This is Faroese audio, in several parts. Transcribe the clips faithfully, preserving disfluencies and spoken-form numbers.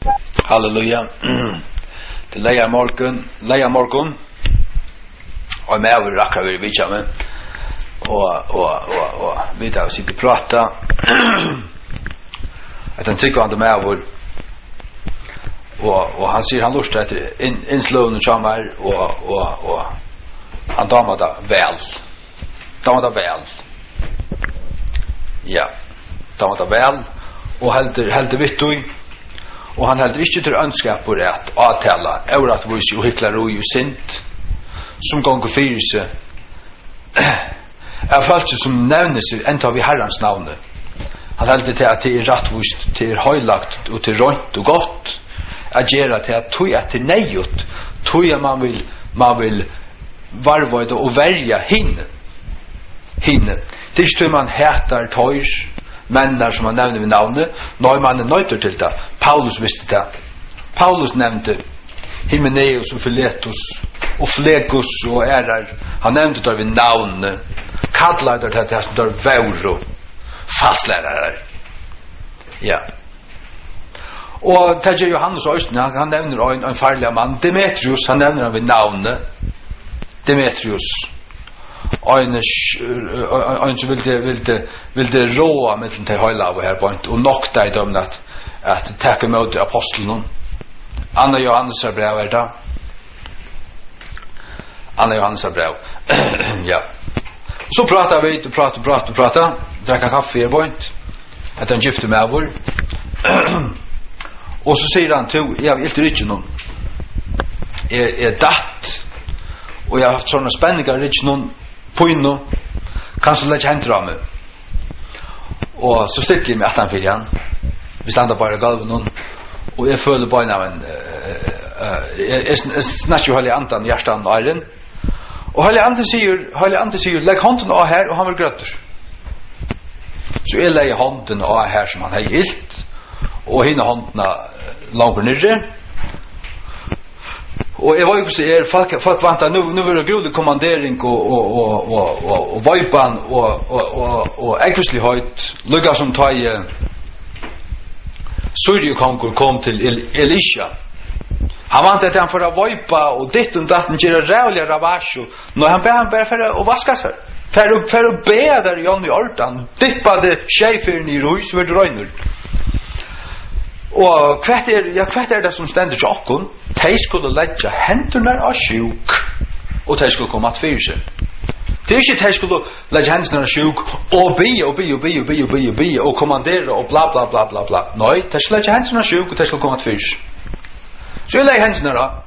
Halleluja. Det leia morgon, leia morgon. Og med over akkurat vi vet med. Og og og og vi da sitter prata. At han tycker han med over. Og og han sier han lustar etter innslående chamar og og og han damar da vel. Damar da vel. Ja. Damar da vel og heldur heldur vittu. Og han heldur ikke til ønskap på det at avtala euratvis og hykleri og sint som gonger fyrir seg er folk som nevner seg enda vi herrans navne. Han heldur til at det er rattvist, til er høylagt og til rønt og godt at gjøre til at tog at det er nejut tog at man vil man vil varvøyde og verja hinne hinne det er ikke man heter tøys mennar som han nevner ved navnet når man er nøyter til det. Paulus visste det. Paulus nevnte Hymenaeus og Philetus og Flegus og Erar. Han nevnte det ved navnet. Kallar det til det som der vauro falslærere. Ja. Og det er Johannes Øysten, han nevner en, en farlig mann. Demetrius, han nevner han ved navnet. Demetrius. Ein ein som ville ville ville råa med til høyla av her point og nokta i dem at at takke mot apostelen. Anna Johannes brev er da. Anna Johannes brev. Ja. Så pratar vi, du pratar, pratar, pratar. Drakka kaffe i point. At han gifte med vår. Og så sier han til, jeg vil ikke noen. Jeg er datt. Og jeg har haft sånne spenninger, ikke noen poinno kanskje lett hendt av meg og så stilte jeg meg at han fyrir han vi standa bare i galven og jeg føler bare en jeg snakker jo heilig andan hjertan og æren og heilig andre sier heilig andre sier legg hånden av her og han vil grøtter så jeg legger hånden av her som han har gilt og henne hånden langer nirre og jeg var jo ikke er folk folk vant nu nu var det grode kommandering og og og og og og veipan og og og og ekvislig høyt lukka som tøy Syrio konkur kom til Elisha. Han vant at han for å veipa og ditt og datten gjøre rævlig ravasjo når han ber han bare for å vaska seg for å for å be der Jon i ordan dippa det skjeifen i roi så det røyner. Og kvart er, ja, kvart er det som stender til okkon, de skulle legge hendene av sjuk, og de skulle komme at fyrir seg. Det er ikke de skulle legge hendene av sjuk, og bi, og bi, og bi, og bi, og bi, og bi, og kommandere, og bla, bla, bla, bla, bla. Nei, de skulle legge hendene av sjuk, og de skulle komme at fyrir seg. Så jeg legger hendene av,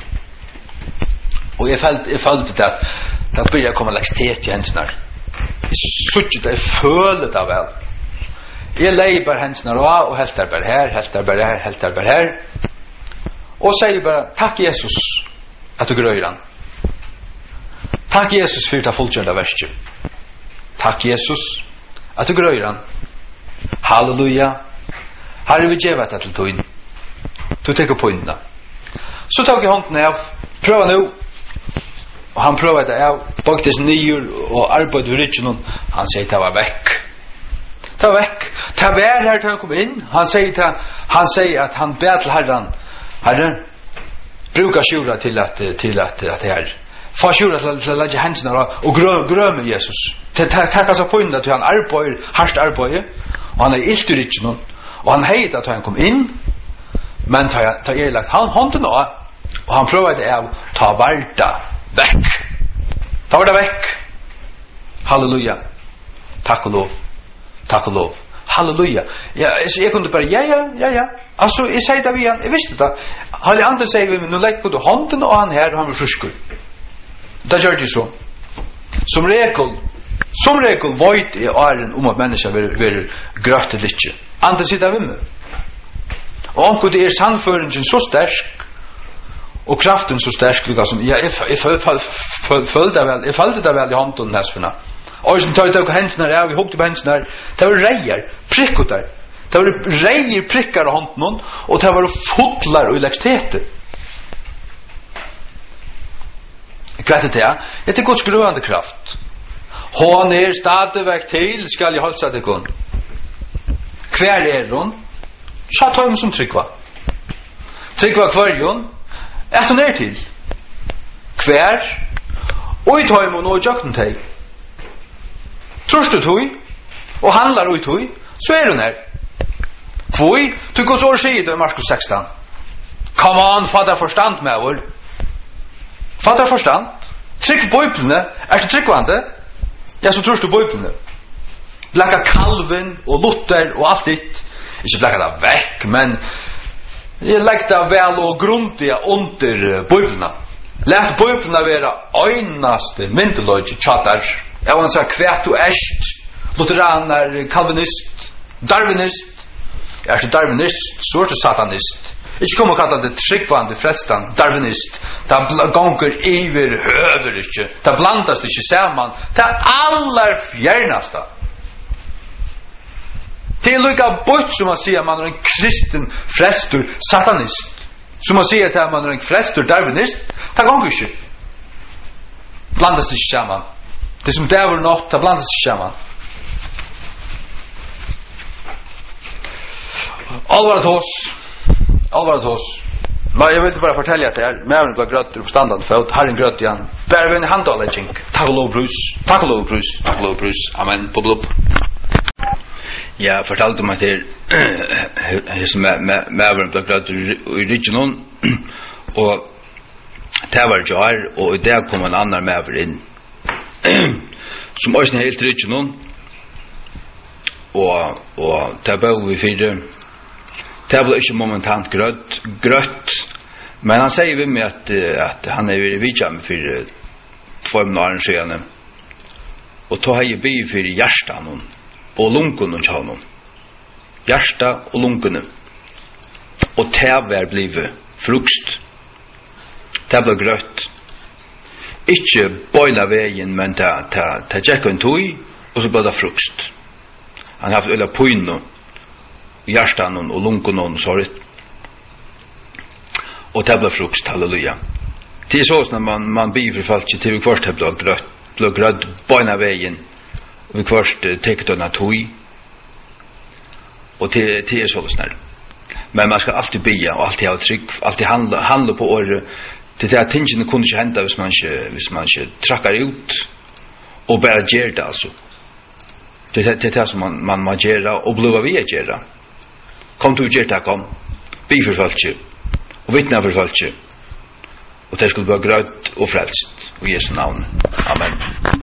og jeg følte, jeg følte det at da blir jeg komme lekstet i hendene av. Jeg suttet det, jeg føler det vel. Jeg leier bare hendene av, og helt er bare her, helt er bare her, helt er bare her. Og sier bare, takk Jesus, at du grøyer han. Takk Jesus for det fullkjørende verset. Takk Jesus, at du grøyer han. Halleluja. Herre, vi gjør det til tog. Du tenker på inn da. Så tok jeg hånden av, prøv nå. Og han prøver det av, baktes nyer og arbeid ved ryggen. Han sier det var vekk. Ta vekk. Ta vær her til han kom inn. Han sier, til, han sier at han ber til Herren. Herren, brukar sjura til at, til at, at det her. Få sjura til, til å legge hendene og grømme Jesus. Takk altså på inn til han arbeider, hardt arbeider. Og han er ilt i riksen. Og han heit at han kom inn. Men ta, ta er lagt han hånden av. Og han prøver det av ta varda vekk. Ta varda vekk. Halleluja. Takk og lov. Takk og lov. Halleluja. Ja, så jeg kunne bare, ja, ja, ja, ja. Altså, jeg sier det vi han, jeg visste det. Alle andre sier vi, nå legger du hånden og han her, og han blir fruskur. Da gjør de så. Som regel, som regel, void er åren om at mennesker vil være grøtt eller ikke. Andre sier det vi med. Og om det er sannføringen så sterk, og kraften så sterk, liksom, ja, jeg, jeg, jeg, jeg følte det vel, jeg følte det vel i hånden nesferna. Og som tar ut hendene her, vi hukte på hendene her, det var reier, prikkot der. Det var reier, prikkar av hånden, og det var fotlar og elektriteter. Hva er det det? Det er Guds grønne kraft. Hon er stadigvæk til, skal jeg holde seg til kun. Hver er hun? Så tar hun som tryggva. Tryggva kvarjon, at hun er til. Hver, og i tøymon og i jøkken teg. Trorst du tøy, og handlar og i tøy, så er hun her. Kvoi, du går så å si det i Markus sexton. Come on, fader forstand med vår. Fader forstand. Trygg bøyblene, er det tryggvande? Ja, så trorst du bøyblene. Blakka Calvin og Luther og alt ditt. Ikke blakka det vekk, men jeg legger det vel og grundig under bøyblene. Lært bøyblene være øynaste myndeløyde tjattar. Jeg vil si kvært og erst, lutheraner, calvinist, darwinist. Jeg er ikke darwinist, så er det satanist. Ikke kom og kalla det tryggvande frelstan, darwinist. Det gonger iver høver ikke. Det blandast ikke saman. Det er aller fjernasta. Det er lukka bort som man sier man er en kristen frelstur satanist. Som man sier at man er en frelstur darwinist. Det gonger ikke. Blandast ikke saman. Det som det er nått, det blandast ikke saman. Alvaret hos Alvaret hos Men jeg vil bare fortelle at det er Mævren ble grøtt på standard for Herren grøtt igjen Bare ved en handalleging Takk og lov brus Takk og lov brus Takk og lov brus Amen På blub Jeg fortalte meg til som Mævren ble grøtt i ryggen og det var jar og i det kom en annan Mævren inn som også er helt ryggen og og det bør vi fire det ble ikke momentant grøtt, grøtt, men han sier ved meg at, at han er vidtjame for två måneder siden, og ta hei by for hjertan og lungen og tjavn, hjerta og lungen, og det var blivet frukst, det ble grøtt, ikke bøyla veien, men det tjekk en tøy, og så ble det frukst. Han har haft øyla pøyno, hjertan og lungen og sånt. Og det ble frukst, halleluja. Det er sånn at man, man blir for folk til vi først ble grøtt, ble grøtt bøyna veien, og vi først tekket denne tøy, og det, det er sånn. Men man skal alltid bya, og alltid ha trygg, alltid handle, handle på året, til det at tingene kunne ikke hende hvis man ikke, hvis man ikke trakkar ut, og bare gjør det, altså. Det er det som man, man må gjøre, og blive vi å gjøre. Kom til å gjøre det, kom. Be for folk, og vittne for folk, og det skulle være grønt og frelst, og i Jesu navn. Amen.